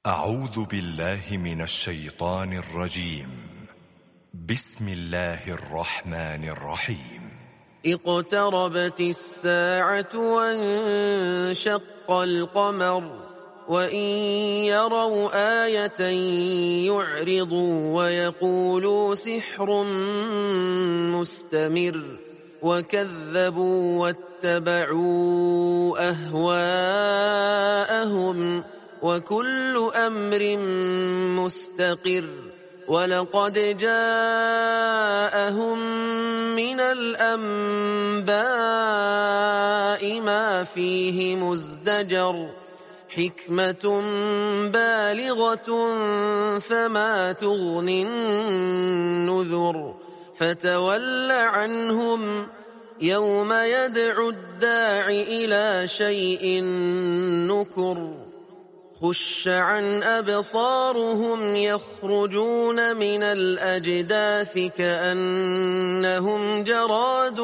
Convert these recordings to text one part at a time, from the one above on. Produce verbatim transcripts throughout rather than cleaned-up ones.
أعوذ بالله من الشيطان الرجيم. بسم الله الرحمن الرحيم. اقتربت الساعة وانشق القمر وإن يروا آية يعرضوا ويقولوا سحر مستمر وكذبوا واتبعوا أهواءهم وكل أمر مستقر ولقد جاءهم من الأنباء ما فيه مزدجر حكمة بالغة فما تغني النذر فتول عنهم يوم يدعو الداع إلى شيء نكر خش عن أبصارهم يخرجون من الأجداث كأنهم جراد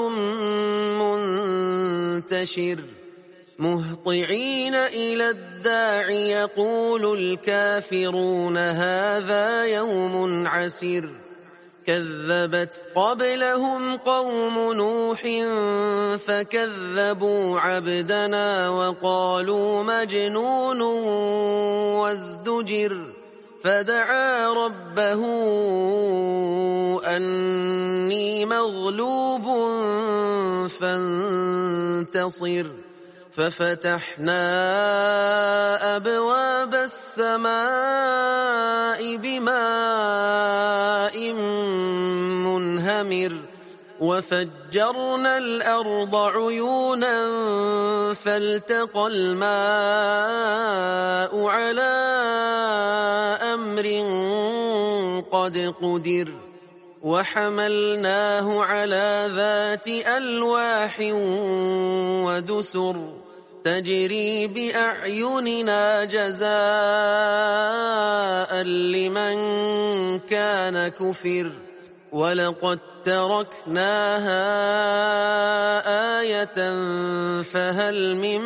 منتشر مهطعين إلى الداع يقول الكافرون هذا يوم عسير كذبت قبلهم قوم نوح فكذبوا عبدنا وقالوا مجنون وازدجر فدعا ربه أني مغلوب فانتصر ففتحنا أبواب السماء بماء منهمر وفجرنا الأرض عيونا فالتقى الماء على أمر قد قدر وحملناه على ذات ألواح ودسر تجري بأعيننا جزاء لمن كان كفر ولقد تركناها آية فهل من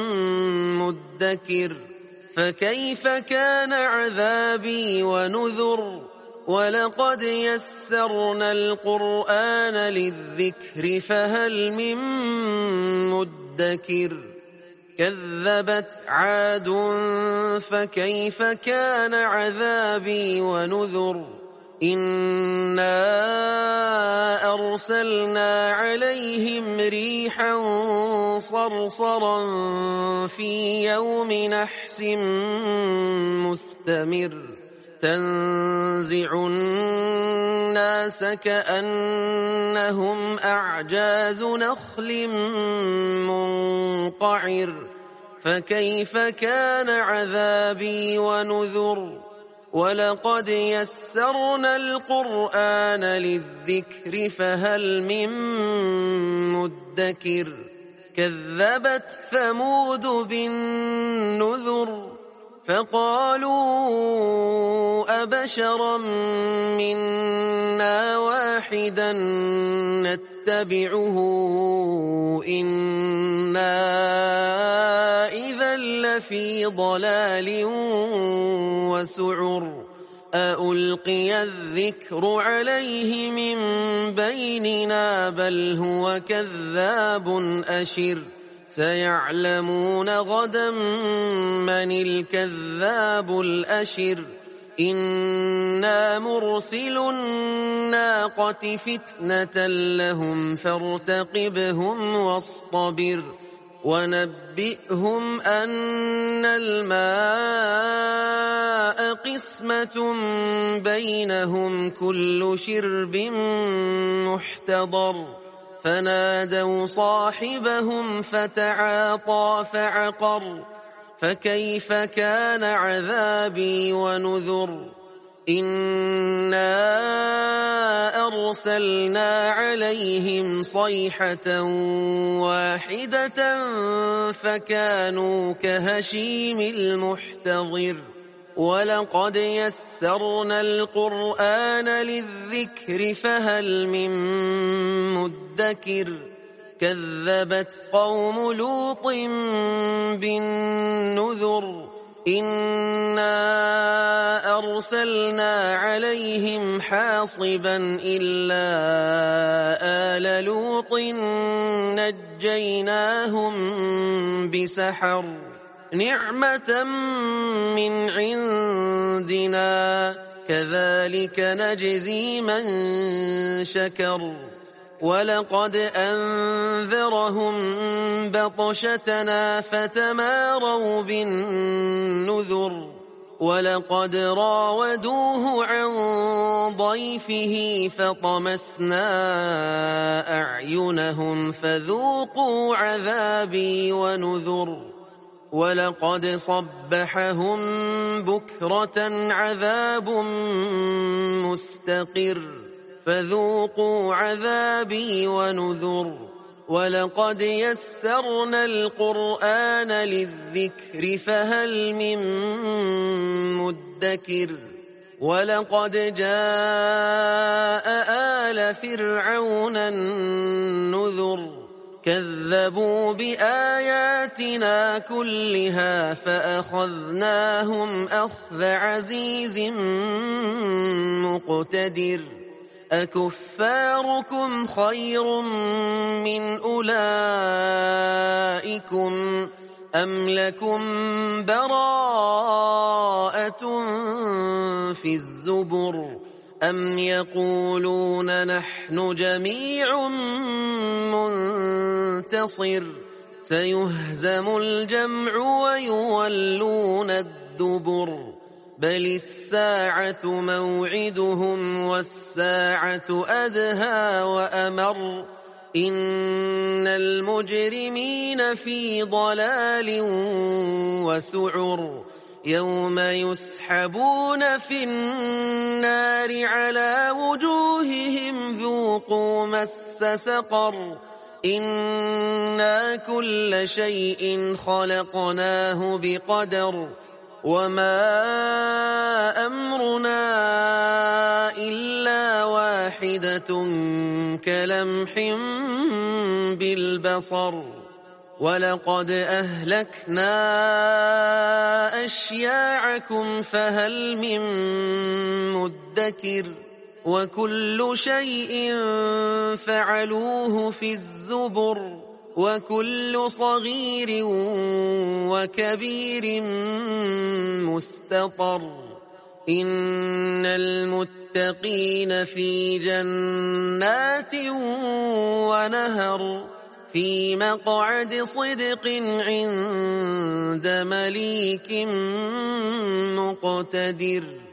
مدكر فكيف كان عذابي ونذر ولقد يسرنا القرآن للذكر فهل من مدكر كذبت عاد فكيف كان عذابي ونذر إنا أرسلنا عليهم ريحا صرصرا في يوم نحس مستمر تنزع الناس كأنهم أعجاز نخل منقعر فكيف كان عذابي ونذر ولقد يسرنا القرآن للذكر فهل من مدكر كذبت ثمود بالنذر فقالوا أبشرا منا واحدا نتبعه إنا إذا لفي ضلال وسعر أألقي الذكر عليه من بيننا بل هو كذاب أشر سيعلمون غدا من الكذاب الأشر إنا مرسل الناقة فتنة لهم فارتقبهم واصطبر ونبئهم أن الماء قسمة بينهم كل شرب محتضر فنادوا صاحبهم فتعاطى فعقر فكيف كان عذابي ونذر إنا أرسلنا عليهم صيحة واحدة فكانوا كهشيم المحتضر ولقد يسرنا القرآن للذكر فهل من مدكر كذبت قوم لوط بالنذر إنا أرسلنا عليهم حاصبا إلا آل لوط نجيناهم بسحر نعمة من عندنا كذلك نجزي من شكر ولقد أنذرهم بطشتنا فتماروا بالنذر ولقد راودوه عن ضيفه فطمسنا أعينهم فذوقوا عذابي ونذر ولقد صبحهم بكرة عذاب مستقر فذوقوا عذابي ونذر ولقد يسرنا القرآن للذكر فهل من مدكر ولقد جاء آل فرعون النذر كذبوا بآياتنا كلها فأخذناهم أخذ عزيز مقتدر أكفاركم خير من أولئكم أم لكم براءة في الزبر أم يقولون نحن جميع منتصر سيهزم الجمع ويولون الدبر بل الساعة موعدهم والساعة أدهى وأمر إن المجرمين في ضلال وسعر يوم يسحبون في النار على وجوههم ذوقوا مس سقر إنا كل شيء خلقناه بقدر وما أمرنا إلا واحدة كلمح بالبصر ولقد أهلكنا أشياعكم فهل من مدكر وكل شيء فعلوه في الزبر وكل صغير وكبير مستطر إن المتقين في جنات ونهر في مقعد صدق عند مليك مقتدر.